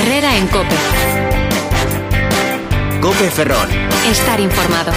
Herrera en COPE. COPE Ferrol. Estar informado.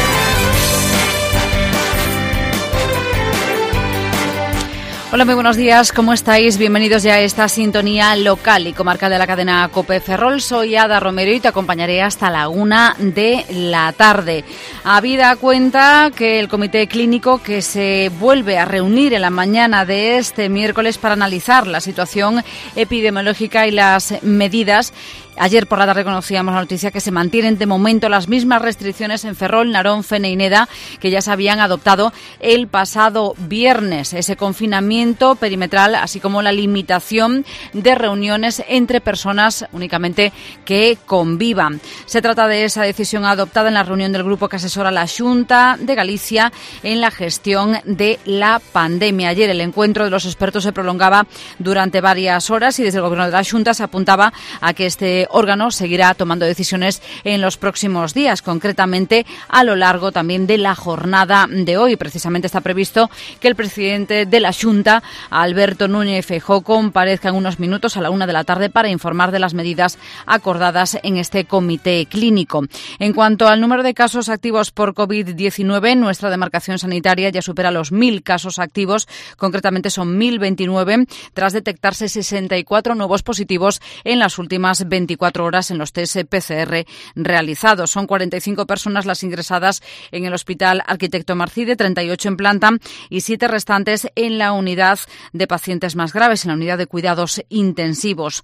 Hola, muy buenos días, ¿cómo estáis? Bienvenidos ya a esta sintonía local y comarcal de la cadena COPE Ferrol. Soy Ada Romero y te acompañaré hasta la 1 de la tarde. Habida cuenta que el comité clínico que se vuelve a reunir en la mañana de este miércoles para analizar la situación epidemiológica y las medidas. Ayer por la tarde conocíamos la noticia que se mantienen de momento las mismas restricciones en Ferrol, Narón, Fene y Neda que ya se habían adoptado el pasado viernes. Ese confinamiento perimetral, así como la limitación de reuniones entre personas únicamente que convivan. Se trata de esa decisión adoptada en la reunión del grupo que asesora la Xunta de Galicia en la gestión de la pandemia. Ayer el encuentro de los expertos se prolongaba durante varias horas y desde el Gobierno de la Xunta se apuntaba a que este órgano seguirá tomando decisiones en los próximos días, concretamente a lo largo también de la jornada de hoy. Precisamente está previsto que el presidente de la Xunta, Alberto Núñez Feijóo, comparezca en unos minutos a la 1 de la tarde para informar de las medidas acordadas en este comité clínico. En cuanto al número de casos activos por COVID-19, nuestra demarcación sanitaria ya supera los 1.000 casos activos, concretamente son 1.029, tras detectarse 64 nuevos positivos en las últimas 24 horas en los test PCR realizados. Son 45 personas las ingresadas en el Hospital Arquitecto Marcide, 38 en planta y 7 restantes en la unidad de pacientes más graves, en la unidad de cuidados intensivos.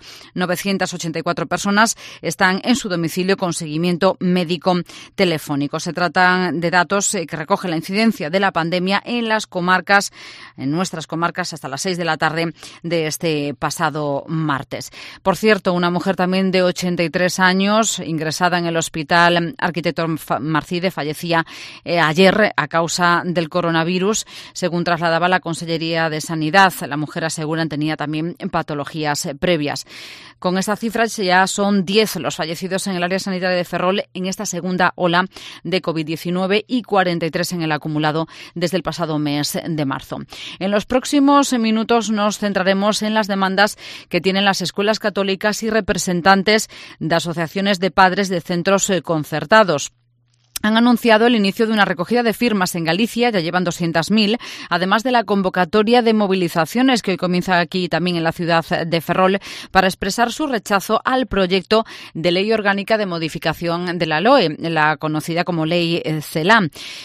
984 personas están en su domicilio con seguimiento médico telefónico. Se tratan de datos que recoge la incidencia de la pandemia en las comarcas, en nuestras comarcas, hasta las 6 de la tarde de este pasado martes. Por cierto, una mujer también de 83 años, ingresada en el Hospital Arquitecto Marcide, fallecía ayer a causa del coronavirus, según trasladaba la Consellería de Sanidad. La mujer, aseguran, tenía también patologías previas. Con esta cifra ya son 10 los fallecidos en el área sanitaria de Ferrol en esta segunda ola de COVID-19 y 43 en el acumulado desde el pasado mes de marzo. En los próximos minutos nos centraremos en las demandas que tienen las escuelas católicas y representantes de asociaciones de padres de centros concertados. Han anunciado el inicio de una recogida de firmas en Galicia, ya llevan 200.000, además de la convocatoria de movilizaciones que hoy comienza aquí también en la ciudad de Ferrol para expresar su rechazo al proyecto de ley orgánica de modificación de la LOE, la conocida como Ley CELA.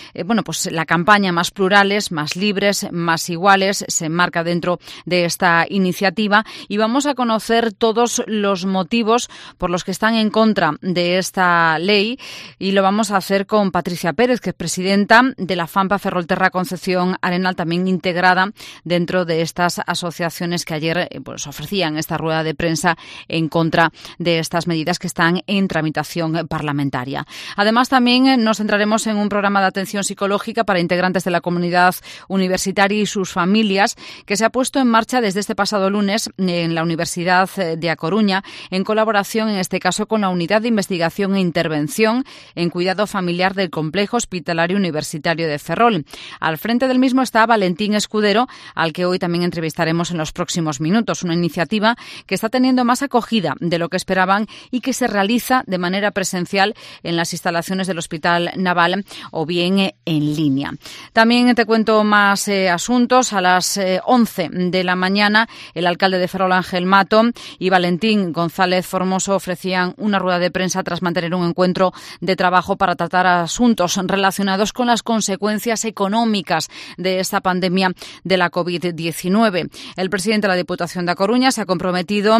Pues la campaña Más plurales, más libres, más iguales se enmarca dentro de esta iniciativa y vamos a conocer todos los motivos por los que están en contra de esta ley y lo vamos a hacer con Patricia Pérez, que es presidenta de la FAMPA Ferrolterra Concepción Arenal, también integrada dentro de estas asociaciones que ayer ofrecían esta rueda de prensa en contra de estas medidas que están en tramitación parlamentaria. Además, también nos centraremos en un programa de atención psicológica para integrantes de la comunidad universitaria y sus familias que se ha puesto en marcha desde este pasado lunes en la Universidad de A Coruña, en colaboración, en este caso, con la Unidad de Investigación e Intervención en Cuidado Familiar del Complejo Hospitalario Universitario de Ferrol. Al frente del mismo está Valentín Escudero, al que hoy también entrevistaremos en los próximos minutos. Una iniciativa que está teniendo más acogida de lo que esperaban y que se realiza de manera presencial en las instalaciones del Hospital Naval o bien en línea. También te cuento más asuntos. A las 11 de la mañana, el alcalde de Ferrol, Ángel Mato, y Valentín González Formoso ofrecían una rueda de prensa tras mantener un encuentro de trabajo para tratar asuntos relacionados con las consecuencias económicas de esta pandemia de la COVID-19. El presidente de la Diputación de A Coruña se ha comprometido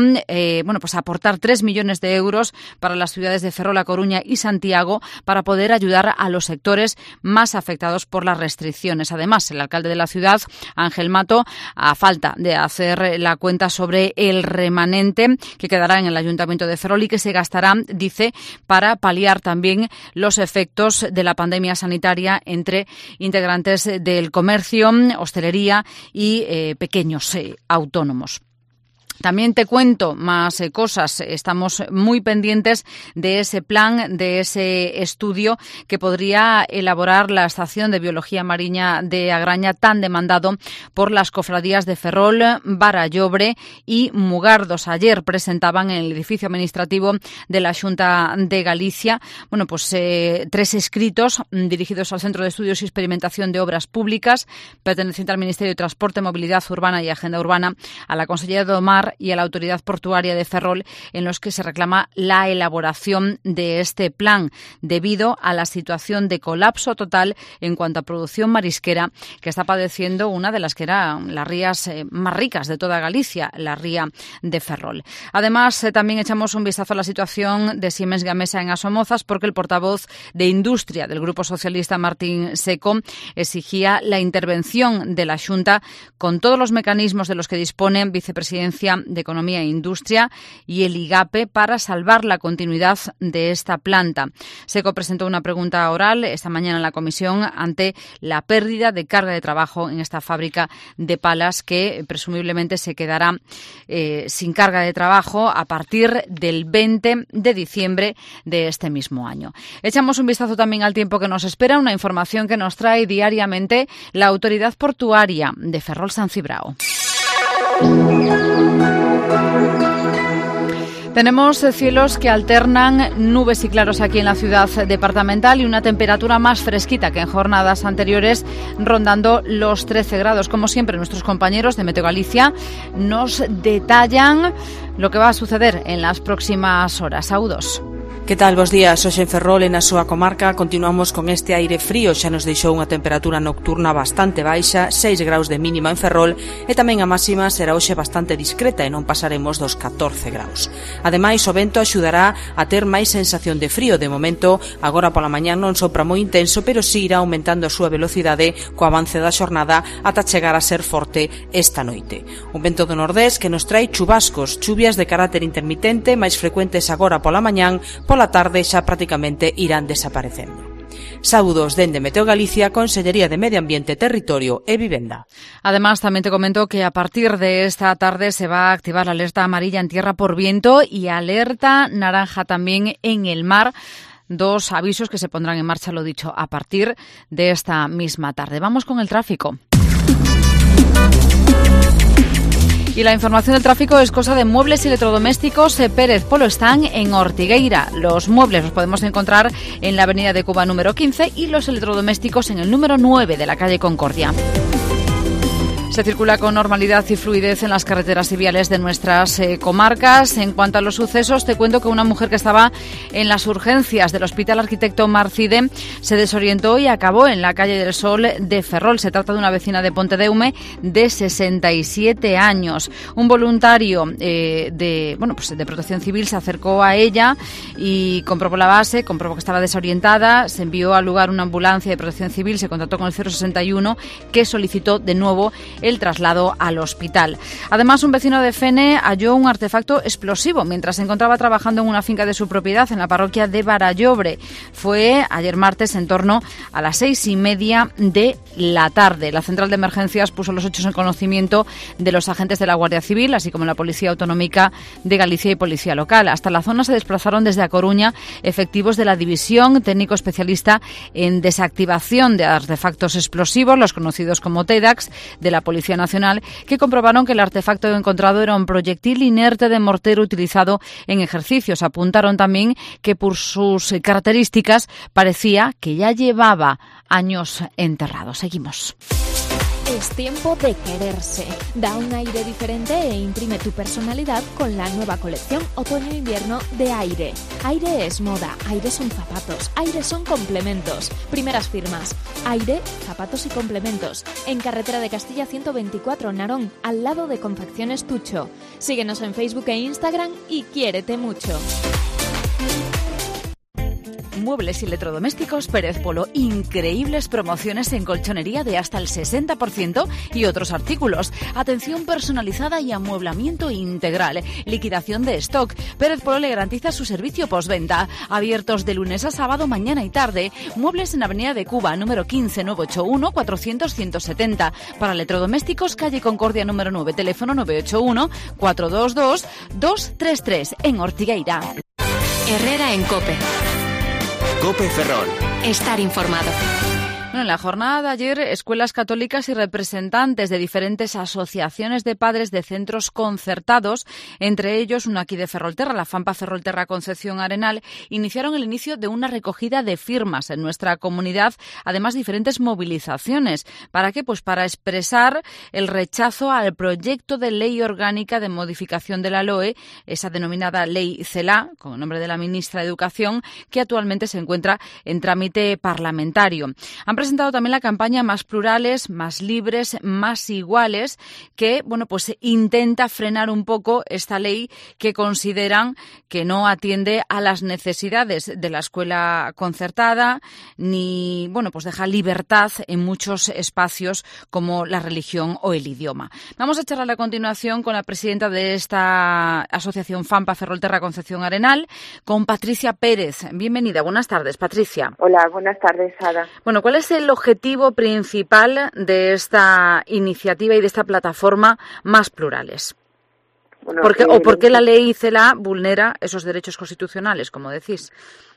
a aportar 3 millones de euros para las ciudades de Ferrol, A Coruña y Santiago para poder ayudar a los sectores más afectados por las restricciones. Además, el alcalde de la ciudad, Ángel Mato, a falta de hacer la cuenta sobre el remanente que quedará en el Ayuntamiento de Ferrol y que se gastará, dice, para paliar también los efectos de la pandemia sanitaria entre integrantes del comercio, hostelería y pequeños autónomos. También te cuento más cosas. Estamos muy pendientes de ese plan, de ese estudio que podría elaborar la Estación de Biología Marina de Agraña, tan demandado por las cofradías de Ferrol, Barallobre y Mugardos. Ayer presentaban en el edificio administrativo de la Xunta de Galicia, 3 escritos dirigidos al Centro de Estudios y Experimentación de Obras Públicas, perteneciente al Ministerio de Transporte, Movilidad Urbana y Agenda Urbana, a la Consellería do Mar y a la Autoridad Portuaria de Ferrol, en los que se reclama la elaboración de este plan debido a la situación de colapso total en cuanto a producción marisquera que está padeciendo una de las que eran las rías más ricas de toda Galicia, la ría de Ferrol. Además, también echamos un vistazo a la situación de Siemens Gamesa en Asomozas, porque el portavoz de Industria del Grupo Socialista, Martín Seco, exigía la intervención de la Xunta con todos los mecanismos de los que dispone Vicepresidencia de Economía e Industria y el IGAPE para salvar la continuidad de esta planta. Seco presentó una pregunta oral esta mañana en la comisión ante la pérdida de carga de trabajo en esta fábrica de palas, que presumiblemente se quedará sin carga de trabajo a partir del 20 de diciembre de este mismo año. Echamos un vistazo también al tiempo que nos espera, una información que nos trae diariamente la Autoridad Portuaria de Ferrol-San Cibrao. Tenemos cielos que alternan nubes y claros aquí en la ciudad departamental y una temperatura más fresquita que en jornadas anteriores, rondando los 13 grados. Como siempre, nuestros compañeros de Meteo Galicia nos detallan lo que va a suceder en las próximas horas. Saúdos. Que tal? Bos días. Hoxe en Ferrol, na súa comarca, continuamos con este aire frío. Xa nos deixou unha temperatura nocturna bastante baixa, 6 graus de mínima en Ferrol, e tamén a máxima será hoxe bastante discreta e non pasaremos dos 14 graus. Ademais, o vento axudará a ter máis sensación de frío. De momento, agora pola mañá non sopra moi intenso, pero si irá aumentando a súa velocidade co avance da xornada ata chegar a ser forte esta noite. Un vento do nordés que nos trae chubascos, chuvias de carácter intermitente, máis frecuentes agora pola mañán, pola tarde xa prácticamente irán desaparecendo. Saúdos dende Meteo Galicia, Consellería de Medio Ambiente, Territorio e Vivenda. Además, también te comento que a partir de esta tarde se va a activar la alerta amarilla en tierra por viento y alerta naranja también en el mar. 2 avisos que se pondrán en marcha, lo dicho, a partir de esta misma tarde. Vamos con el tráfico. Y la información del tráfico es cosa de Muebles y Electrodomésticos Pérez Polo. Están en Ortigueira. Los muebles los podemos encontrar en la avenida de Cuba número 15 y los electrodomésticos en el número 9 de la calle Concordia. Se circula con normalidad y fluidez en las carreteras y viales de nuestras comarcas. En cuanto a los sucesos, te cuento que una mujer que estaba en las urgencias del Hospital Arquitecto Marcide se desorientó y acabó en la calle del Sol de Ferrol. Se trata de una vecina de Pontedeume de 67 años. Un voluntario de Protección Civil se acercó a ella y comprobó la base, comprobó que estaba desorientada. Se envió al lugar una ambulancia de Protección Civil, se contactó con el 061, que solicitó de nuevo el traslado al hospital. Además, un vecino de Fene halló un artefacto explosivo mientras se encontraba trabajando en una finca de su propiedad en la parroquia de Barallobre. Fue ayer martes en torno a las 6:30 de la tarde. La central de emergencias puso los hechos en conocimiento de los agentes de la Guardia Civil, así como la Policía Autonómica de Galicia y Policía Local. Hasta la zona se desplazaron desde A Coruña efectivos de la División Técnico Especialista en Desactivación de Artefactos Explosivos, los conocidos como TEDAX, de la Policía Nacional, que comprobaron que el artefacto encontrado era un proyectil inerte de mortero utilizado en ejercicios. Apuntaron también que por sus características parecía que ya llevaba años enterrado. Seguimos. Es tiempo de quererse. Da un aire diferente e imprime tu personalidad con la nueva colección Otoño-Invierno de Aire. Aire es moda, Aire son zapatos, Aire son complementos. Primeras firmas. Aire, zapatos y complementos. En carretera de Castilla 124, Narón, al lado de Confecciones Tucho. Síguenos en Facebook e Instagram y quiérete mucho. Muebles y electrodomésticos Pérez Polo. Increíbles promociones en colchonería de hasta el 60% y otros artículos. Atención personalizada y amueblamiento integral. Liquidación de stock. Pérez Polo le garantiza su servicio postventa. Abiertos de lunes a sábado, mañana y tarde. Muebles en Avenida de Cuba, número 15, 981 400 170. Para electrodomésticos, calle Concordia número 9, teléfono 981 422 233 en Ortigueira. Herrera en COPE. COPE Ferrol. Estar informado. Bueno, en la jornada de ayer, escuelas católicas y representantes de diferentes asociaciones de padres de centros concertados, entre ellos uno aquí de Ferrolterra, la FAMPA Ferrolterra Concepción Arenal, iniciaron el inicio de una recogida de firmas en nuestra comunidad, además diferentes movilizaciones. ¿Para qué? Pues para expresar el rechazo al proyecto de ley orgánica de modificación de la LOE, esa denominada ley CELA, con el nombre de la ministra de Educación, que actualmente se encuentra en trámite parlamentario. Han presentado también la campaña Más Plurales, Más Libres, Más Iguales, que pues intenta frenar un poco esta ley que consideran que no atiende a las necesidades de la escuela concertada ni pues deja libertad en muchos espacios como la religión o el idioma. Vamos a charlar a continuación con la presidenta de esta asociación FAMPA Ferrolterra Concepción Arenal, con Patricia Pérez. Bienvenida, buenas tardes, Patricia. Hola, buenas tardes, Ada. Bueno, ¿cuál es el objetivo principal de esta iniciativa y de esta plataforma Más Plurales? Bueno, ¿Por qué la ley CELA vulnera esos derechos constitucionales, como decís?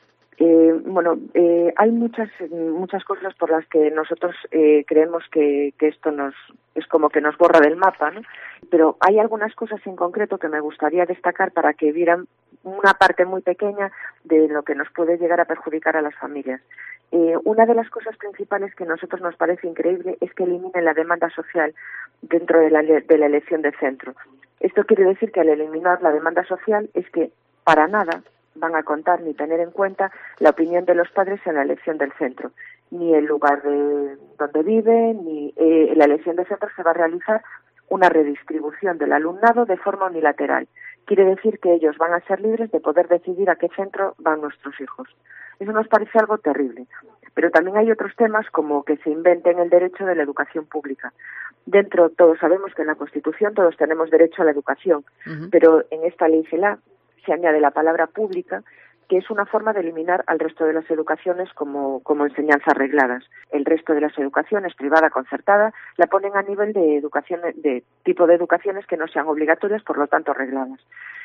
Hay muchas cosas por las que nosotros creemos que esto es como que nos borra del mapa, ¿no? Pero hay algunas cosas en concreto que me gustaría destacar para que vieran una parte muy pequeña de lo que nos puede llegar a perjudicar a las familias. Una de las cosas principales que a nosotros nos parece increíble es que eliminen la demanda social dentro de la elección de centro. Esto quiere decir que al eliminar la demanda social es que para nada van a contar ni tener en cuenta la opinión de los padres en la elección del centro. Ni el lugar de donde viven, ni la elección de centro se va a realizar una redistribución del alumnado de forma unilateral. Quiere decir que ellos van a ser libres de poder decidir a qué centro van nuestros hijos. Eso nos parece algo terrible. Pero también hay otros temas como que se inventen el derecho de la educación pública. Dentro, todos sabemos que en la Constitución todos tenemos derecho a la educación, pero en esta ley CELA se añade la palabra pública, que es una forma de eliminar al resto de las educaciones como enseñanzas regladas. El resto de las educaciones, privada, concertada, la ponen a nivel de educación, de tipo de educaciones que no sean obligatorias, por lo tanto regladas.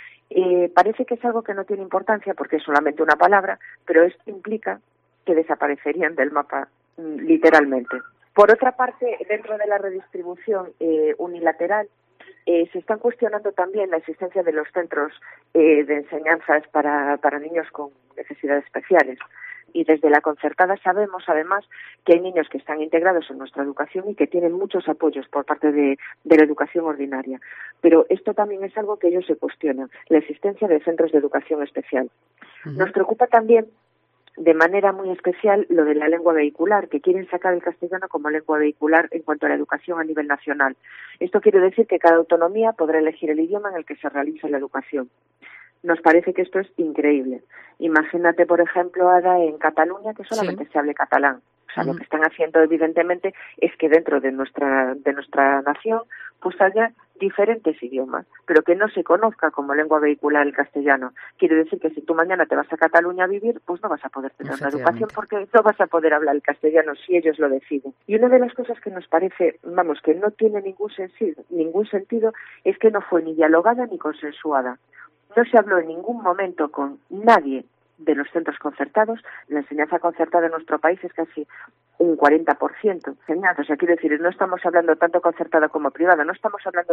Parece que es algo que no tiene importancia porque es solamente una palabra, pero esto implica que desaparecerían del mapa literalmente. Por otra parte, dentro de la redistribución unilateral, se están cuestionando también la existencia de los centros de enseñanzas para niños con necesidades especiales. Y desde la concertada sabemos, además, que hay niños que están integrados en nuestra educación y que tienen muchos apoyos por parte de la educación ordinaria. Pero esto también es algo que ellos se cuestionan, la existencia de centros de educación especial. Nos preocupa también de manera muy especial lo de la lengua vehicular, que quieren sacar el castellano como lengua vehicular en cuanto a la educación a nivel nacional. Esto quiere decir que cada autonomía podrá elegir el idioma en el que se realiza la educación. Nos parece que esto es increíble. Imagínate, por ejemplo, Ada, en Cataluña, que solamente se hable catalán. O sea, lo que están haciendo, evidentemente, es que dentro de nuestra nación pues haya diferentes idiomas, pero que no se conozca como lengua vehicular el castellano. Quiere decir que si tú mañana te vas a Cataluña a vivir, pues no vas a poder tener una educación porque no vas a poder hablar el castellano si ellos lo deciden. Y una de las cosas que nos parece, que no tiene ningún sentido, es que no fue ni dialogada ni consensuada. No se habló en ningún momento con nadie de los centros concertados. La enseñanza concertada en nuestro país es casi un 40% enseñanza. O sea, quiero decir, no estamos hablando tanto concertada como privada, no estamos hablando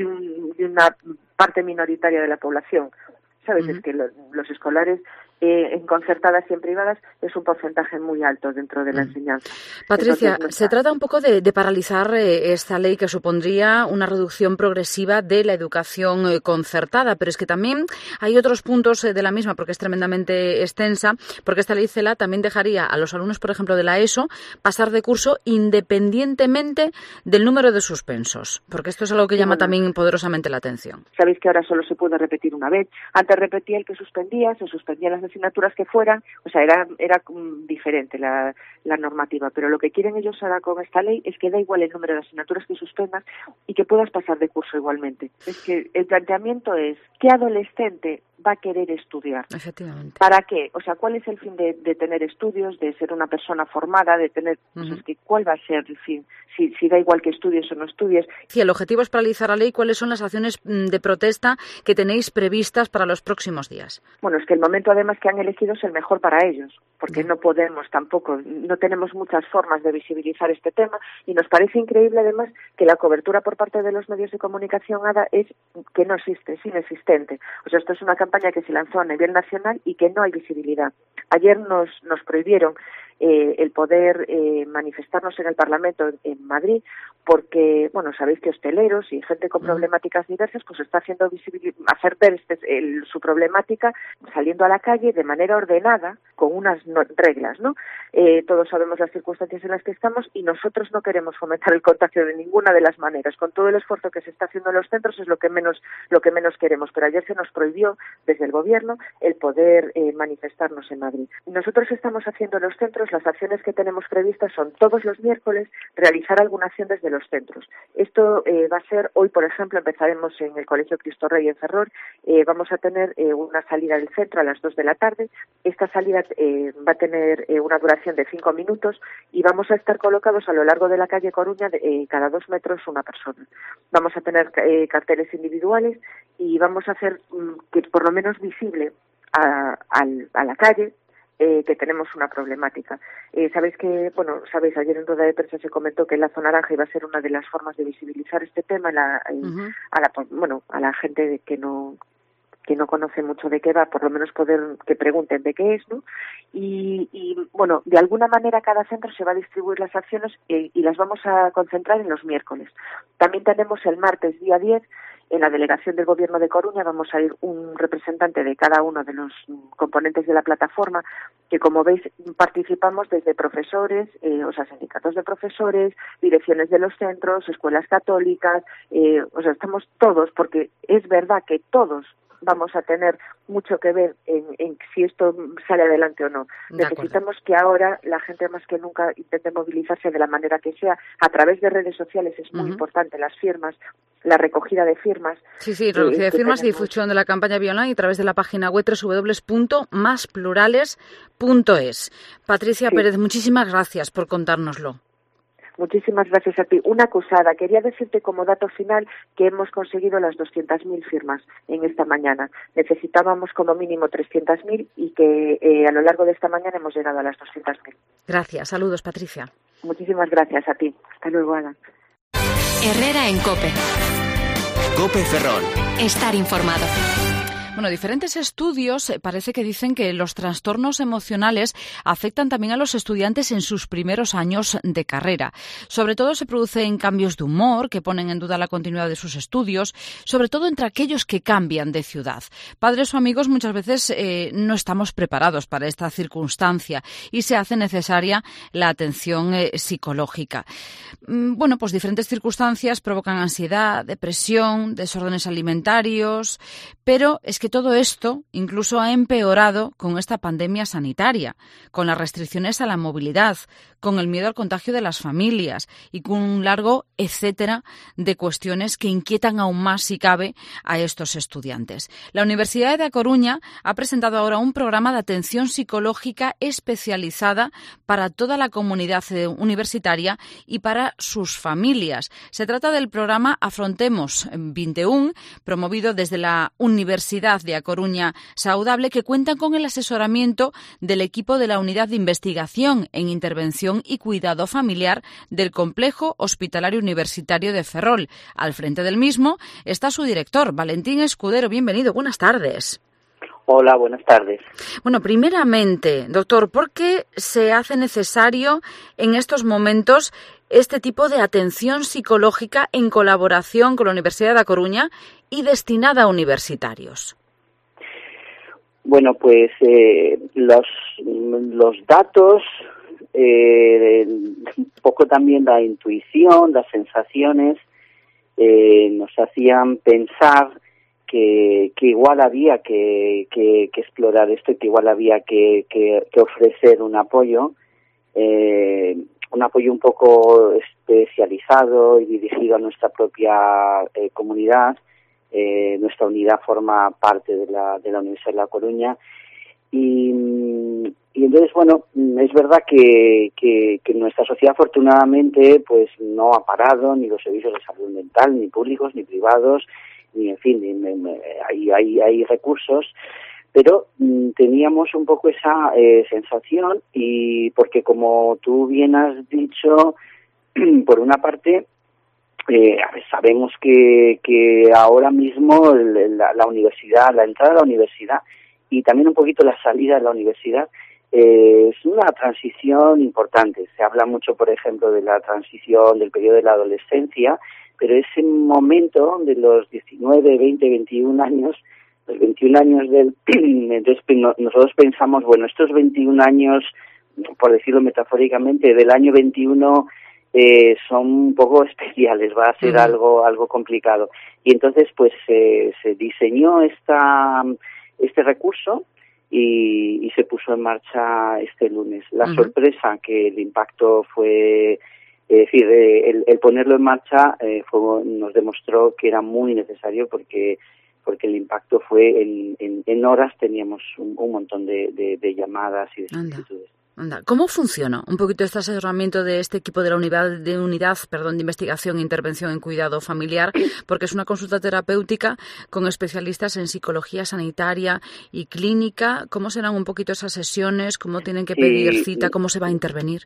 de una parte minoritaria de la población. ¿Sabes? Es que los escolares en concertadas y en privadas es un porcentaje muy alto dentro de la enseñanza. Patricia, se trata un poco de paralizar esta ley que supondría una reducción progresiva de la educación concertada, pero es que también hay otros puntos de la misma, porque es tremendamente extensa, porque esta ley CELA también dejaría a los alumnos, por ejemplo, de la ESO, pasar de curso independientemente del número de suspensos, porque esto es algo que llama también poderosamente la atención. Sabéis que ahora solo se puede repetir una vez. Antes repetía el que suspendía, se suspendían las asignaturas que fueran, o sea, era diferente la normativa, pero lo que quieren ellos ahora con esta ley es que da igual el número de asignaturas que suspendas y que puedas pasar de curso igualmente. Es que el planteamiento es, ¿qué adolescente va a querer estudiar? Efectivamente. ¿Para qué? O sea, ¿cuál es el fin de tener estudios, de ser una persona formada, de tener... Pues es que, ¿cuál va a ser el fin? Si da igual que estudies o no estudies. Sí, el objetivo es paralizar la ley. ¿Cuáles son las acciones de protesta que tenéis previstas para los próximos días? Bueno, es que el momento además que han elegido es el mejor para ellos, porque no podemos tampoco, no tenemos muchas formas de visibilizar este tema y nos parece increíble además que la cobertura por parte de los medios de comunicación, Ada, es que no existe, es inexistente. O sea, esto es una campaña que se lanzó a nivel nacional y que no hay visibilidad. Ayer nos prohibieron el poder manifestarnos en el Parlamento en Madrid porque, bueno, sabéis que hosteleros y gente con problemáticas diversas pues está haciendo hacer ver su problemática saliendo a la calle de manera ordenada con unas reglas, ¿no? Todos sabemos las circunstancias en las que estamos y nosotros no queremos fomentar el contagio de ninguna de las maneras. Con todo el esfuerzo que se está haciendo en los centros es lo que menos queremos, pero ayer se nos prohibió desde el Gobierno el poder manifestarnos en Madrid. Nosotros estamos haciendo en los centros, las acciones que tenemos previstas son todos los miércoles realizar alguna acción desde los centros. Esto va a ser, hoy por ejemplo empezaremos en el Colegio Cristo Rey en Ferrol, vamos a tener una salida del centro a las 2 de la tarde. Esta salida va a tener una duración de 5 minutos y vamos a estar colocados a lo largo de la calle Coruña cada 2 metros una persona. Vamos a tener carteles individuales y vamos a hacer que por lo menos visible a la calle que tenemos una problemática. Sabéis, ayer en rueda de prensa se comentó que la zona naranja iba a ser una de las formas de visibilizar este tema a la gente que no conoce mucho de qué va, por lo menos poder que pregunten de qué es, ¿no? Y bueno, de alguna manera cada centro se va a distribuir las acciones y las vamos a concentrar en los miércoles. También tenemos el martes, día 10, en la delegación del Gobierno de Coruña vamos a ir un representante de cada uno de los componentes de la plataforma, que como veis participamos desde profesores, sindicatos de profesores, direcciones de los centros, escuelas católicas, estamos todos, porque es verdad que todos vamos a tener mucho que ver en si esto sale adelante o no. Necesitamos que ahora la gente más que nunca intente movilizarse de la manera que sea. A través de redes sociales es muy importante las firmas, la recogida de firmas. Sí, recogida de firmas y difusión de la campaña vía online a través de la página web www.masplurales.es. Patricia Pérez, muchísimas gracias por contárnoslo. Muchísimas gracias a ti. Una acusada. Quería decirte como dato final que hemos conseguido las 200.000 firmas en esta mañana. Necesitábamos como mínimo 300.000 y que a lo largo de esta mañana hemos llegado a las 200.000. Gracias. Saludos, Patricia. Muchísimas gracias a ti. Hasta luego, Ana. Herrera en COPE. COPE Ferrol. Estar informado. Bueno, diferentes estudios parece que dicen que los trastornos emocionales afectan también a los estudiantes en sus primeros años de carrera. Sobre todo se producen cambios de humor que ponen en duda la continuidad de sus estudios, sobre todo entre aquellos que cambian de ciudad. Padres o amigos muchas veces no estamos preparados para esta circunstancia y se hace necesaria la atención psicológica. Bueno, pues diferentes circunstancias provocan ansiedad, depresión, desórdenes alimentarios, pero es que todo esto incluso ha empeorado con esta pandemia sanitaria, con las restricciones a la movilidad, con el miedo al contagio de las familias y con un largo etcétera de cuestiones que inquietan aún más, si cabe, a estos estudiantes. La Universidad de A Coruña ha presentado ahora un programa de atención psicológica especializada para toda la comunidad universitaria y para sus familias. Se trata del programa Afrontemos 21, promovido desde la Universidad de A Coruña Saudable, que cuenta con el asesoramiento del equipo de la Unidad de Investigación en Intervención y Cuidado Familiar del Complejo Hospitalario Universitario de Ferrol. Al frente del mismo está su director, Valentín Escudero. Bienvenido, buenas tardes. Hola, buenas tardes. Bueno, primeramente, doctor, ¿por qué se hace necesario en estos momentos este tipo de atención psicológica en colaboración con la Universidad de A Coruña y destinada a universitarios? Bueno, pues los datos, un poco también la intuición, las sensaciones, nos hacían pensar igual había que explorar esto y que igual había que ofrecer un apoyo un poco especializado y dirigido a nuestra propia comunidad. Nuestra unidad forma parte de la Universidad de La Coruña y entonces, bueno, es verdad que nuestra sociedad afortunadamente pues no ha parado ni los servicios de salud mental, ni públicos, ni privados, ni en fin, hay recursos, pero teníamos un poco esa sensación y porque como tú bien has dicho, por una parte, sabemos que ahora mismo la universidad, la entrada a la universidad y también un poquito la salida de la universidad es una transición importante. Se habla mucho, por ejemplo, de la transición del periodo de la adolescencia, pero ese momento de los 19, 20, 21 años, los 21 años entonces nosotros pensamos, bueno, estos 21 años, por decirlo metafóricamente, del año 21 son un poco especiales, va a ser algo complicado. Y entonces pues se diseñó este recurso y se puso en marcha este lunes. La sorpresa, que el impacto fue, es decir, el ponerlo en marcha nos demostró que era muy necesario porque el impacto fue en horas teníamos un montón de llamadas y de solicitudes. Anda. ¿Cómo funciona un poquito este asesoramiento de este equipo de la unidad de investigación e intervención en cuidado familiar? Porque es una consulta terapéutica con especialistas en psicología sanitaria y clínica. ¿Cómo serán un poquito esas sesiones? ¿Cómo tienen que pedir cita? ¿Cómo se va a intervenir?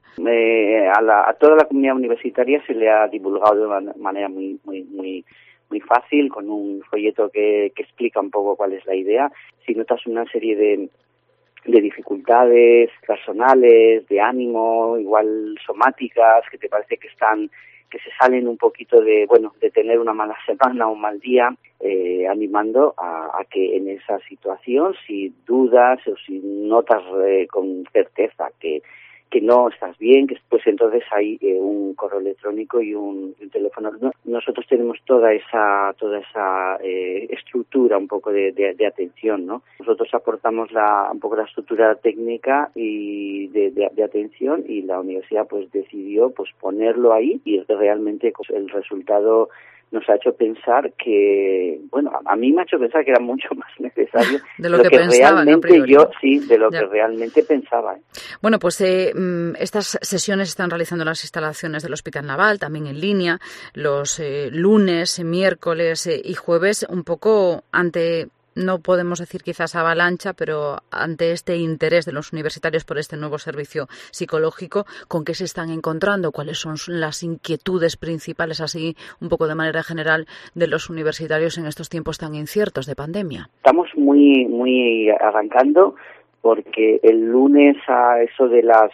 A toda la comunidad universitaria se le ha divulgado de una manera muy fácil, con un folleto que explica un poco cuál es la idea. Si notas una serie de dificultades personales, de ánimo, igual somáticas, que te parece que se salen un poquito de tener una mala semana o un mal día, animando a que en esa situación, si dudas o si notas con certeza que no estás bien, pues entonces hay un correo electrónico y un teléfono. Nosotros tenemos toda esa estructura un poco de atención, ¿no? Nosotros aportamos un poco la estructura técnica y de atención, y la universidad pues decidió pues ponerlo ahí, y realmente pues, el resultado nos ha hecho pensar que, a mí me ha hecho pensar que era mucho más necesario de lo que pensaba, realmente que realmente pensaba. Bueno, pues estas sesiones se están realizando en las instalaciones del Hospital Naval, también en línea, los lunes, miércoles y jueves, un poco no podemos decir quizás avalancha, pero ante este interés de los universitarios por este nuevo servicio psicológico, ¿con qué se están encontrando? ¿Cuáles son las inquietudes principales, así un poco de manera general, de los universitarios en estos tiempos tan inciertos de pandemia? Estamos muy arrancando, porque el lunes a eso de la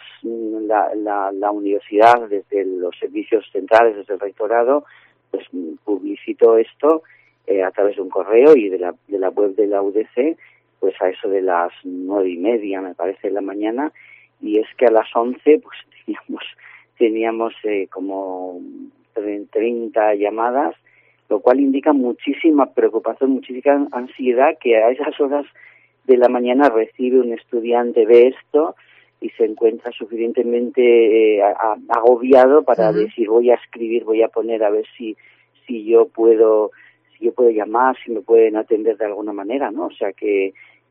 universidad, desde los servicios centrales, desde el rectorado, pues publicitó esto a través de un correo y de la web de la UDC, pues a eso de las 9:30, me parece, de la mañana, y es que a las 11 pues teníamos como 30 llamadas, lo cual indica muchísima preocupación, muchísima ansiedad, que a esas horas de la mañana recibe un estudiante de esto y se encuentra suficientemente agobiado para decir, voy a escribir, voy a poner a ver si yo puedo llamar, si me pueden atender de alguna manera, ¿no? O sea que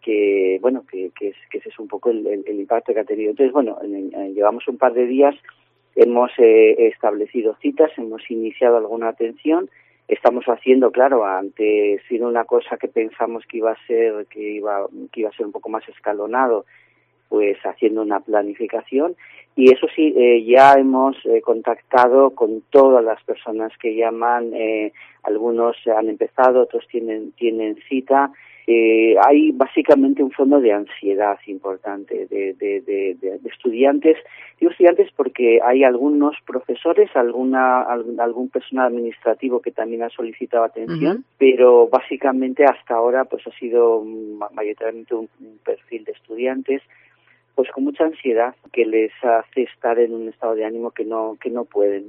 ese es un poco el impacto que ha tenido. Entonces, llevamos un par de días, hemos establecido citas, hemos iniciado alguna atención, estamos haciendo, claro, ante siendo una cosa que pensamos que iba a ser un poco más escalonado, pues haciendo una planificación, y eso sí, ya hemos contactado con todas las personas que llaman, algunos han empezado, otros tienen cita. Hay básicamente un fondo de ansiedad importante de estudiantes. Digo estudiantes porque hay algunos profesores, algún personal administrativo que también ha solicitado atención, pero básicamente hasta ahora pues ha sido mayoritariamente un perfil de estudiantes pues con mucha ansiedad, que les hace estar en un estado de ánimo que no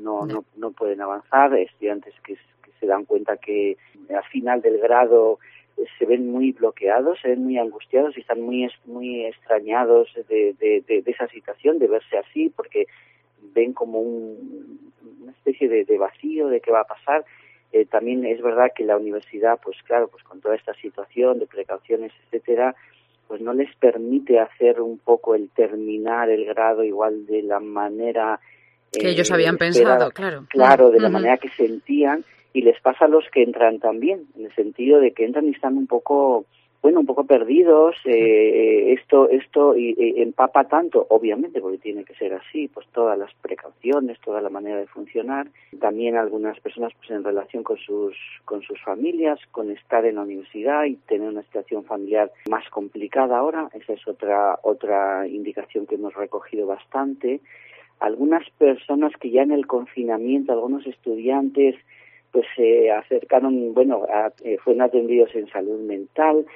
pueden avanzar. Estudiantes que se dan cuenta que al final del grado se ven muy bloqueados, se ven muy angustiados y están muy extrañados de esa situación, de verse así, porque ven como una especie de vacío de qué va a pasar. También es verdad que la universidad, pues claro, pues con toda esta situación de precauciones, etcétera, pues no les permite hacer un poco el terminar el grado igual de la manera que ellos habían pensado, claro, de la manera que sentían, y les pasa a los que entran también, en el sentido de que entran y están un poco perdidos. Esto empapa tanto, obviamente, porque tiene que ser así, pues todas las precauciones, toda la manera de funcionar. También algunas personas, pues en relación con sus familias, con estar en la universidad y tener una situación familiar más complicada ahora. Esa es otra indicación que hemos recogido bastante. Algunas personas que ya en el confinamiento, algunos estudiantes, pues se acercaron, fueron atendidos en salud mental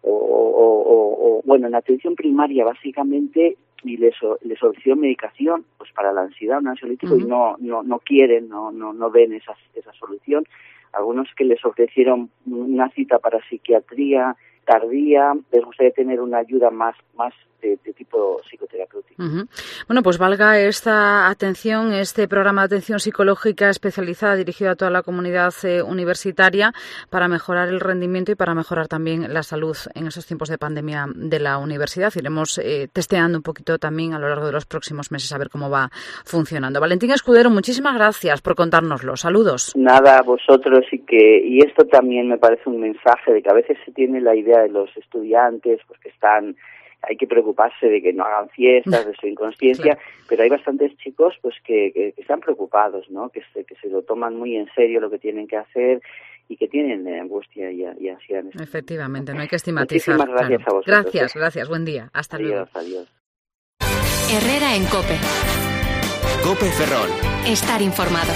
o en atención primaria básicamente, y les ofreció medicación pues para la ansiedad, un ansiolítico, y no quieren, no ven esa solución. Algunos que les ofrecieron una cita para psiquiatría tardía, les gustaría tener una ayuda más de tipo psicoterapéutico. Bueno, pues valga esta atención, este programa de atención psicológica especializada dirigido a toda la comunidad universitaria para mejorar el rendimiento y para mejorar también la salud en esos tiempos de pandemia de la universidad. Iremos testeando un poquito también a lo largo de los próximos meses a ver cómo va funcionando. Valentín Escudero, muchísimas gracias por contárnoslo. Saludos. Nada, a vosotros, y esto también me parece un mensaje de que a veces se tiene la idea de los estudiantes pues que hay que preocuparse de que no hagan fiestas, de su inconsciencia, claro. Pero hay bastantes chicos pues que están preocupados, ¿no? Que se lo toman muy en serio lo que tienen que hacer y que tienen angustia y ansiedad. Efectivamente, no hay que estigmatizar. Muchísimas gracias a vosotros. Gracias, buen día. Hasta luego. Adiós. Herrera en COPE. COPE Ferrol. Estar informado.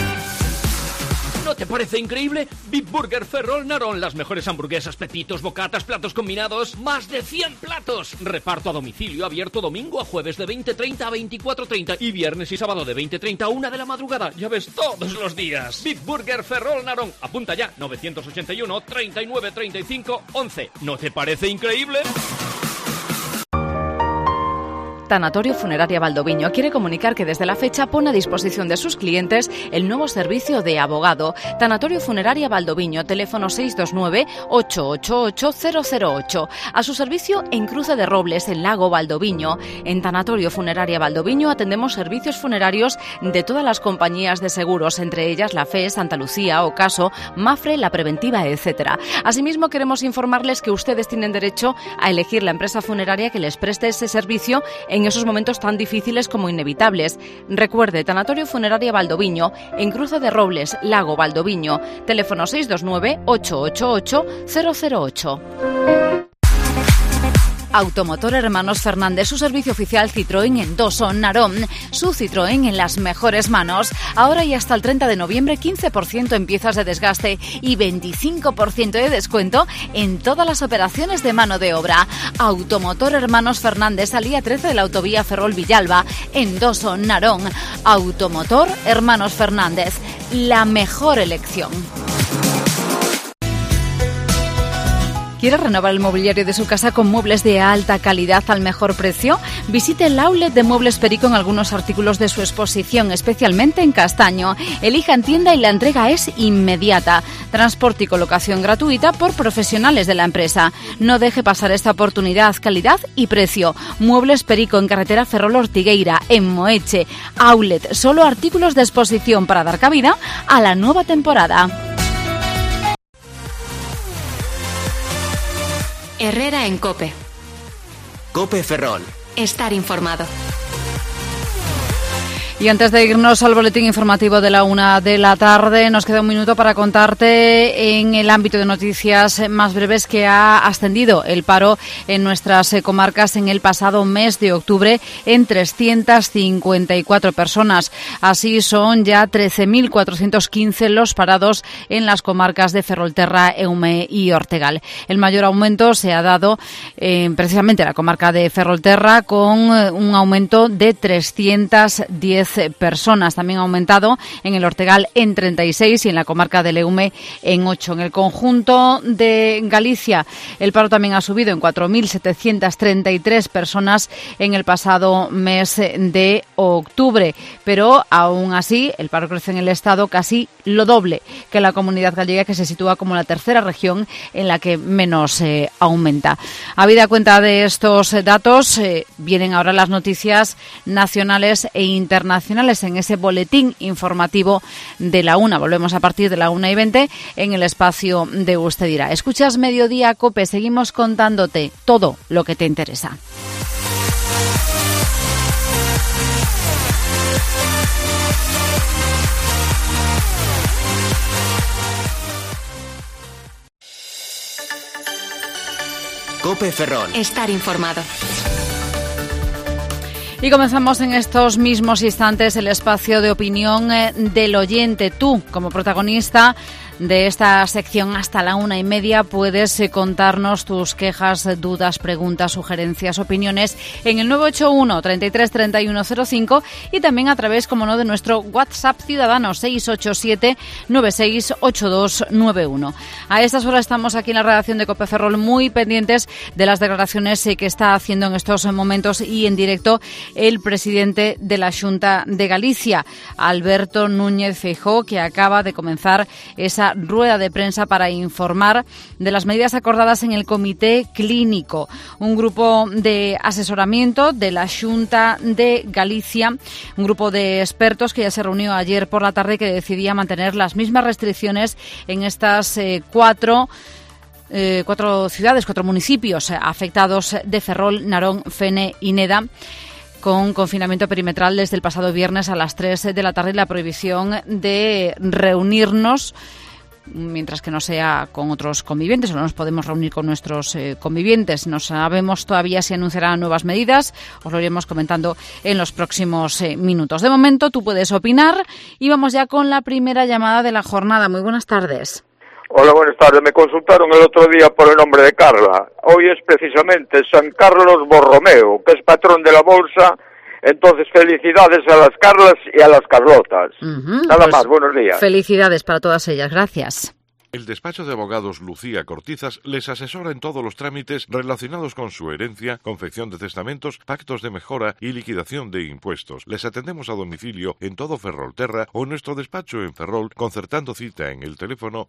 ¿No te parece increíble? Big Burger, Ferrol, Narón, las mejores hamburguesas, pepitos, bocatas, platos combinados, más de 100 platos. Reparto a domicilio, abierto domingo a jueves de 20:30 a 24:30 y viernes y sábado de 20:30 a 1 de la madrugada. Ya ves, todos los días. Big Burger, Ferrol, Narón. Apunta ya, 981 39 35 11. ¿No te parece increíble? Tanatorio Funeraria Valdoviño quiere comunicar que desde la fecha pone a disposición de sus clientes el nuevo servicio de abogado. Tanatorio Funeraria Valdoviño, teléfono 629-888-008. A su servicio en Cruce de Robles, en Lago Valdoviño. En Tanatorio Funeraria Valdoviño atendemos servicios funerarios de todas las compañías de seguros, entre ellas la FE, Santa Lucía, Ocaso, Mafre, La Preventiva, etc. Asimismo, queremos informarles que ustedes tienen derecho a elegir la empresa funeraria que les preste ese servicio en esos momentos tan difíciles como inevitables. Recuerde, Tanatorio Funeraria Valdoviño, en Cruce de Robles, Lago Valdoviño, teléfono 629-888-008. Automotor Hermanos Fernández, su servicio oficial Citroën en Doson, Narón, su Citroën en las mejores manos. Ahora y hasta el 30 de noviembre, 15% en piezas de desgaste y 25% de descuento en todas las operaciones de mano de obra. Automotor Hermanos Fernández, salida 13 de la autovía Ferrol-Villalba, en Doson, Narón. Automotor Hermanos Fernández, la mejor elección. ¿Quiere renovar el mobiliario de su casa con muebles de alta calidad al mejor precio? Visite el outlet de Muebles Perico en algunos artículos de su exposición, especialmente en castaño. Elija en tienda y la entrega es inmediata. Transporte y colocación gratuita por profesionales de la empresa. No deje pasar esta oportunidad, calidad y precio. Muebles Perico en carretera Ferrol-Ortigueira, en Moeche. Outlet, solo artículos de exposición para dar cabida a la nueva temporada. Herrera en COPE. COPE Ferrol. Estar informado. Y antes de irnos al boletín informativo de la 1 de la tarde, nos queda un minuto para contarte en el ámbito de noticias más breves que ha ascendido el paro en nuestras comarcas en el pasado mes de octubre en 354 personas. Así son ya 13.415 los parados en las comarcas de Ferrolterra, Eume y Ortegal. El mayor aumento se ha dado precisamente en la comarca de Ferrolterra, con un aumento de 310 10 personas. También ha aumentado en el Ortegal en 36 y en la comarca de Leume en 8. En el conjunto de Galicia, el paro también ha subido en 4.733 personas en el pasado mes de octubre, pero aún así el paro crece en el Estado casi lo doble que la Comunidad Gallega, que se sitúa como la tercera región en la que menos aumenta. Habida cuenta de estos datos, vienen ahora las noticias nacionales e internacionales en ese boletín informativo de la 1. Volvemos a partir de la 1:20 en el espacio de Usted Dirá. Escuchas Mediodía COPE, seguimos contándote todo lo que te interesa. COPE Ferrol. Estar informado. Y comenzamos en estos mismos instantes el espacio de opinión del oyente. Tú, como protagonista de esta sección hasta la 1:30, puedes contarnos tus quejas, dudas, preguntas, sugerencias, opiniones en el 981 33 31 05 y también a través, como no, de nuestro WhatsApp ciudadano 687 968291. A estas horas estamos aquí en la redacción de COPE Ferrol muy pendientes de las declaraciones que está haciendo en estos momentos y en directo el presidente de la Xunta de Galicia, Alberto Núñez Feijóo, que acaba de comenzar esa rueda de prensa para informar de las medidas acordadas en el Comité Clínico, un grupo de asesoramiento de la Xunta de Galicia, un grupo de expertos que ya se reunió ayer por la tarde, que decidía mantener las mismas restricciones en estas cuatro ciudades, 4 municipios afectados de Ferrol, Narón, Fene y Neda, con confinamiento perimetral desde el pasado viernes a las 3 de la tarde y la prohibición de reunirnos, mientras que no sea con otros convivientes, o no nos podemos reunir con nuestros convivientes. No sabemos todavía si anunciarán nuevas medidas, os lo iremos comentando en los próximos minutos. De momento, tú puedes opinar y vamos ya con la primera llamada de la jornada. Muy buenas tardes. Hola, buenas tardes. Me consultaron el otro día por el nombre de Carla. Hoy es precisamente San Carlos Borromeo, que es patrón de la bolsa. Entonces, felicidades a las Carlas y a las Carlotas. Nada más, buenos días. Felicidades para todas ellas, gracias. El despacho de abogados Lucía Cortizas les asesora en todos los trámites relacionados con su herencia, confección de testamentos, pactos de mejora y liquidación de impuestos. Les atendemos a domicilio en todo Ferrolterra o en nuestro despacho en Ferrol, concertando cita en el teléfono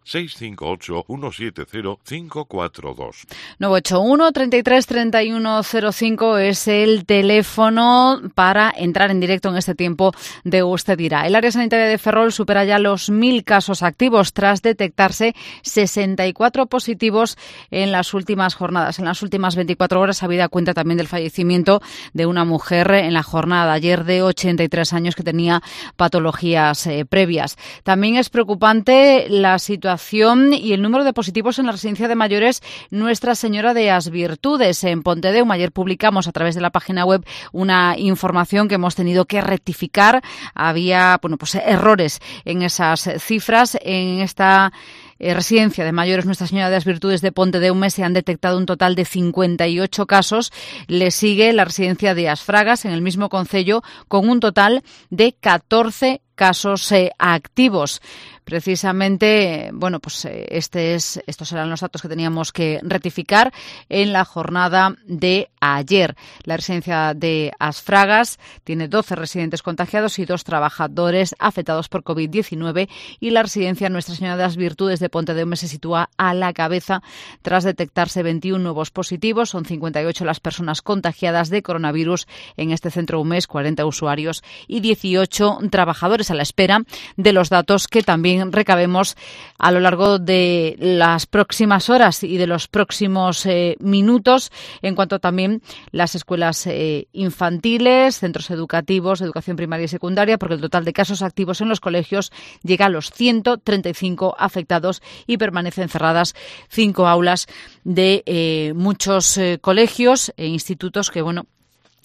658-170-542. 981 33 31 05 es el teléfono para entrar en directo en este tiempo de Usted Dirá. El área sanitaria de Ferrol supera ya los 1.000 casos activos tras detectarse 64 positivos en las últimas jornadas. En las últimas 24 horas, habida cuenta también del fallecimiento de una mujer en la jornada de ayer de 83 años que tenía patologías previas. También es preocupante la situación y el número de positivos en la residencia de mayores Nuestra Señora de las Virtudes en Pontedeume. Ayer publicamos a través de la página web una información que hemos tenido que rectificar. Había errores en esas cifras. En esta residencia de mayores Nuestra Señora de las Virtudes de Pontedeume se han detectado un total de 58 casos. Le sigue la residencia de As Fragas en el mismo concello con un total de 14 casos activos. Precisamente, estos serán los datos que teníamos que rectificar en la jornada de ayer. La residencia de As Fragas tiene 12 residentes contagiados y 2 trabajadores afectados por COVID-19, y la residencia Nuestra Señora de las Virtudes de Pontedeume se sitúa a la cabeza tras detectarse 21 nuevos positivos. Son 58 las personas contagiadas de coronavirus en este centro UMES, 40 usuarios y 18 trabajadores, a la espera de los datos que también recabemos a lo largo de las próximas horas y de los próximos minutos, en cuanto también las escuelas infantiles, centros educativos, educación primaria y secundaria, porque el total de casos activos en los colegios llega a los 135 afectados y permanecen cerradas 5 aulas de muchos colegios e institutos que,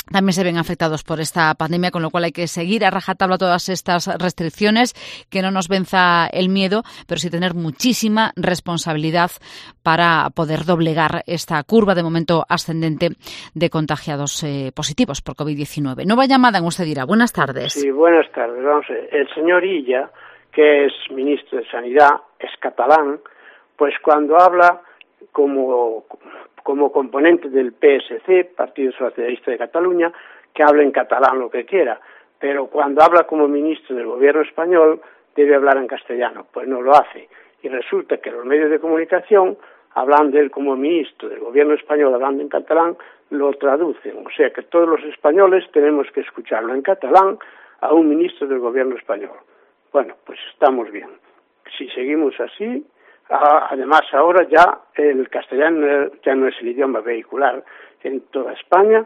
también se ven afectados por esta pandemia, con lo cual hay que seguir a rajatabla todas estas restricciones, que no nos venza el miedo, pero sí tener muchísima responsabilidad para poder doblegar esta curva de momento ascendente de contagiados positivos por COVID-19. Nueva llamada en Usted Dirá. Buenas tardes. Sí, buenas tardes. Vamos a ver. El señor Illa, que es ministro de Sanidad, es catalán, pues cuando habla como componente del PSC, Partido Socialista de Cataluña, que hable en catalán lo que quiera, pero cuando habla como ministro del gobierno español debe hablar en castellano, pues no lo hace. Y resulta que los medios de comunicación, hablando de él como ministro del gobierno español, hablando en catalán, lo traducen. O sea que todos los españoles tenemos que escucharlo en catalán a un ministro del gobierno español. Bueno, pues estamos bien. Si seguimos así... Además, ahora ya el castellano ya no es el idioma vehicular en toda España.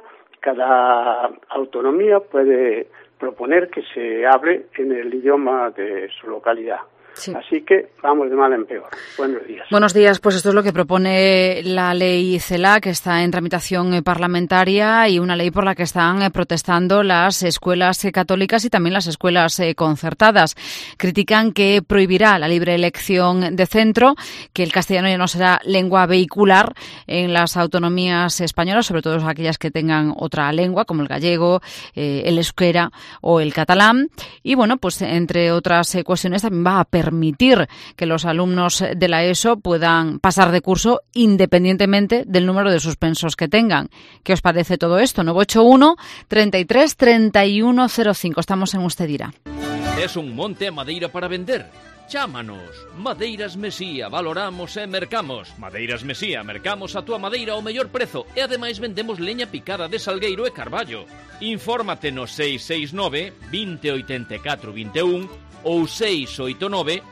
Cada autonomía puede proponer que se hable en el idioma de su localidad. Sí. Así que vamos de mal en peor. Buenos días. Buenos días. Pues esto es lo que propone la ley CELA, que está en tramitación parlamentaria, y una ley por la que están protestando las escuelas católicas y también las escuelas concertadas. Critican que prohibirá la libre elección de centro, que el castellano ya no será lengua vehicular en las autonomías españolas, sobre todo aquellas que tengan otra lengua, como el gallego, el euskera o el catalán. Y bueno, pues entre otras cuestiones también va a permitir que los alumnos de la ESO puedan pasar de curso independientemente del número de suspensos que tengan. ¿Qué os parece todo esto? 981 33 31 05. Estamos en Usted Dirá. Es un monte a madeira para vender? Chámanos. Madeiras Mesía, valoramos e mercamos. Madeiras Mesía, mercamos a túa madeira ao mellor prezo e ademais vendemos leña picada de salgueiro e carballo. Infórmate no 669 2084 21 ou 689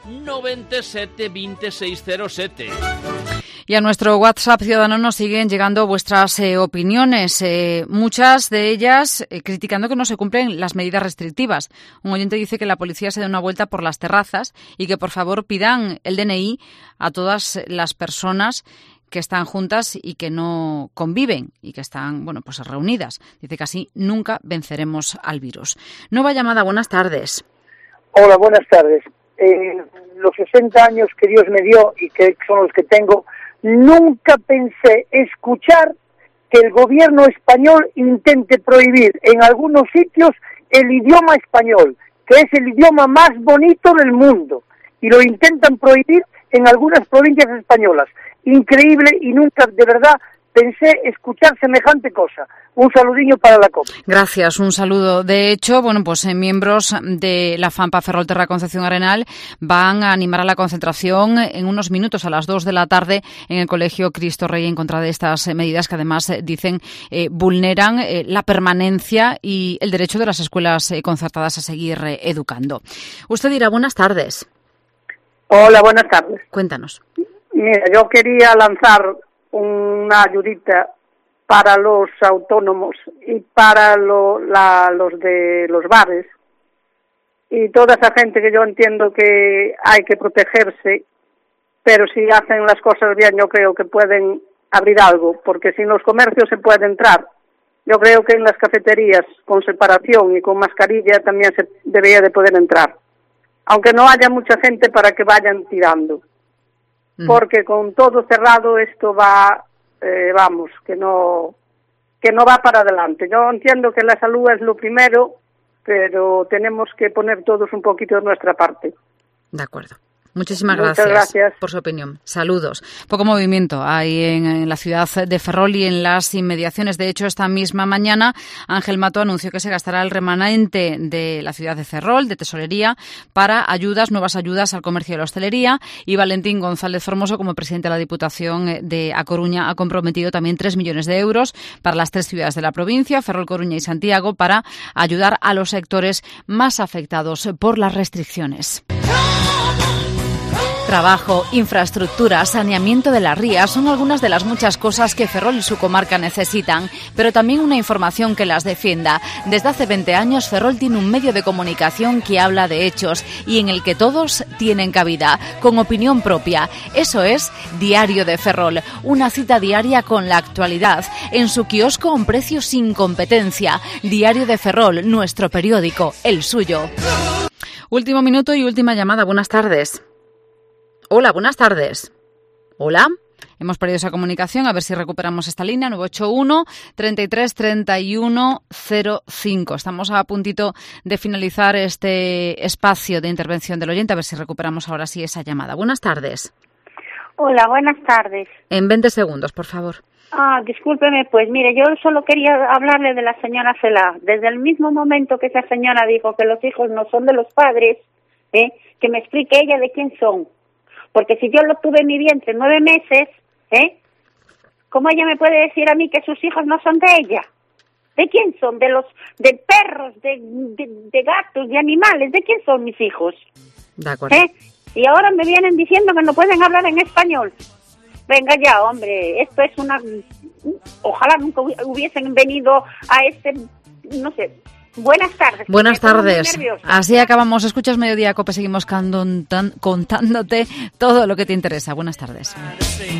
97 2607. Y a nuestro WhatsApp Ciudadano nos siguen llegando vuestras opiniones, muchas de ellas criticando que no se cumplen las medidas restrictivas. Un oyente dice que la policía se dé una vuelta por las terrazas y que por favor pidan el DNI a todas las personas que están juntas y que no conviven y que están, bueno, pues reunidas. Dice que así nunca venceremos al virus. Nueva llamada, buenas tardes. Hola, buenas tardes. Los 60 años que Dios me dio y que son los que tengo, nunca pensé escuchar que el gobierno español intente prohibir en algunos sitios el idioma español, que es el idioma más bonito del mundo, y lo intentan prohibir en algunas provincias españolas. Increíble, y nunca de verdad pensé escuchar semejante cosa. Un saludinho para la COPE. Gracias, un saludo. De hecho, bueno, pues miembros de la FAMPA Ferrolterra Concepción Arenal van a animar a la concentración en unos minutos a las 2 de la tarde en el Colegio Cristo Rey en contra de estas medidas que además dicen vulneran la permanencia y el derecho de las escuelas concertadas a seguir educando. Usted dirá, buenas tardes. Hola, buenas tardes. Cuéntanos. Mira, yo quería lanzar una ayudita para los autónomos y para los de los bares y toda esa gente que yo entiendo que hay que protegerse, pero si hacen las cosas bien yo creo que pueden abrir algo, porque sin los comercios se puede entrar. Yo creo que en las cafeterías con separación y con mascarilla también se debería de poder entrar, aunque no haya mucha gente para que vayan tirando. Porque con todo cerrado esto va, que no va para adelante. Yo entiendo que la salud es lo primero, pero tenemos que poner todos un poquito de nuestra parte. De acuerdo. Muchísimas gracias por su opinión. Saludos. Poco movimiento hay en la ciudad de Ferrol y en las inmediaciones. De hecho, esta misma mañana Ángel Mato anunció que se gastará el remanente de la ciudad de Ferrol, de tesorería, para nuevas ayudas al comercio y la hostelería. Y Valentín González Formoso, como presidente de la Diputación de A Coruña, ha comprometido también 3 millones de euros para las 3 ciudades de la provincia, Ferrol, Coruña y Santiago, para ayudar a los sectores más afectados por las restricciones. Trabajo, infraestructura, saneamiento de las rías son algunas de las muchas cosas que Ferrol y su comarca necesitan, pero también una información que las defienda. Desde hace 20 años Ferrol tiene un medio de comunicación que habla de hechos y en el que todos tienen cabida, con opinión propia. Eso es Diario de Ferrol, una cita diaria con la actualidad, en su kiosco a un precio sin competencia. Diario de Ferrol, nuestro periódico, el suyo. Último minuto y última llamada. Buenas tardes. Hola, buenas tardes. Hola. Hemos perdido esa comunicación, a ver si recuperamos esta línea, 981 33 31 05. Estamos a puntito de finalizar este espacio de intervención del oyente, a ver si recuperamos ahora sí esa llamada. Buenas tardes. Hola, buenas tardes. En 20 segundos, por favor. Discúlpeme, pues mire, yo solo quería hablarle de la señora Cela. Desde el mismo momento que esa señora dijo que los hijos no son de los padres, que me explique ella de quién son. Porque si yo lo tuve en mi vientre 9 meses, ¿cómo ella me puede decir a mí que sus hijos no son de ella? ¿De quién son? De perros, de gatos, de animales. ¿De quién son mis hijos? De acuerdo. Y ahora me vienen diciendo que no pueden hablar en español. Venga ya, hombre, esto es una... Ojalá nunca hubiesen venido a no sé... Buenas tardes. Buenas tardes. Así acabamos. Escuchas Mediodía Cope. Seguimos contándote todo lo que te interesa. Buenas tardes.